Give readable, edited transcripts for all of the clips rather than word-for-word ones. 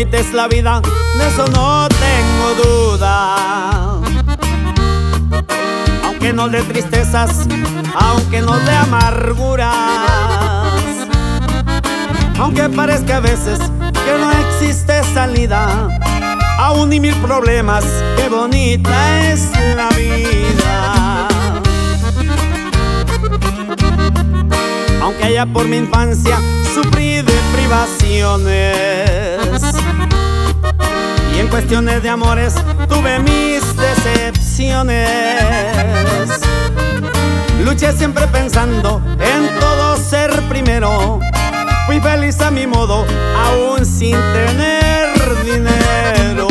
bonita es la vida, de eso no tengo duda. Aunque nos dé tristezas, aunque nos dé amarguras, aunque parezca a veces que no existe salida, aún y mil problemas, qué bonita es la vida. Aunque allá por mi infancia sufrí de privaciones y en cuestiones de amores tuve mis decepciones, luché siempre pensando en todo ser primero. Fui feliz a mi modo, aún sin tener dinero.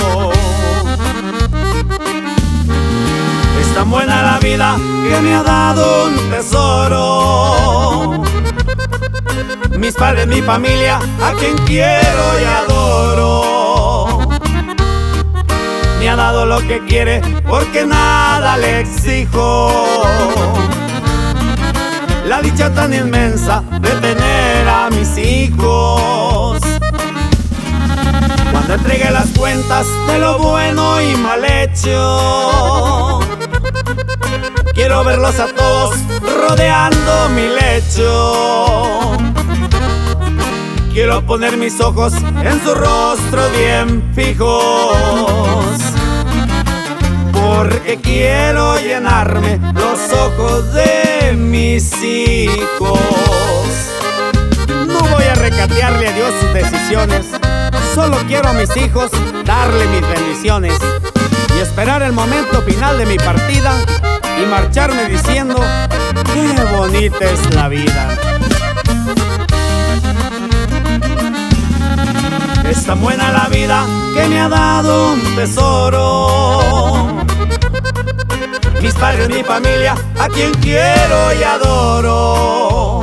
Es tan buena la vida que me ha dado un tesoro. Mis padres, mi familia, a quien quiero y adoro. Me ha dado lo que quiere porque nada le exijo. La dicha tan inmensa de tener a mis hijos. Cuando entregue las cuentas de lo bueno y mal hecho, quiero verlos a todos rodeando mi lecho. Quiero poner mis ojos en su rostro bien fijos, porque quiero llenarme los ojos de mis hijos. No voy a recatearle a Dios sus decisiones, solo quiero a mis hijos darle mis bendiciones y esperar el momento final de mi partida y marcharme diciendo: qué bonita es la vida. Es tan buena la vida que me ha dado un tesoro. Mis padres, mi familia, a quien quiero y adoro.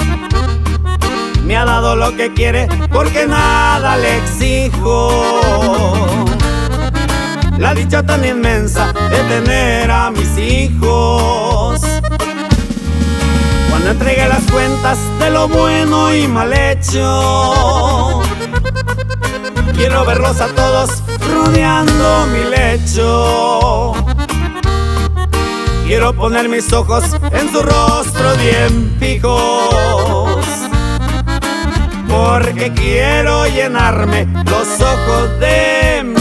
Me ha dado lo que quiere porque nada le exijo. La dicha tan inmensa de tener a mis hijos. Cuando entregue las cuentas de lo bueno y mal hecho, quiero verlos a todos rodeando mi lecho. Quiero poner mis ojos en su rostro bien fijos, porque quiero llenarme los ojos de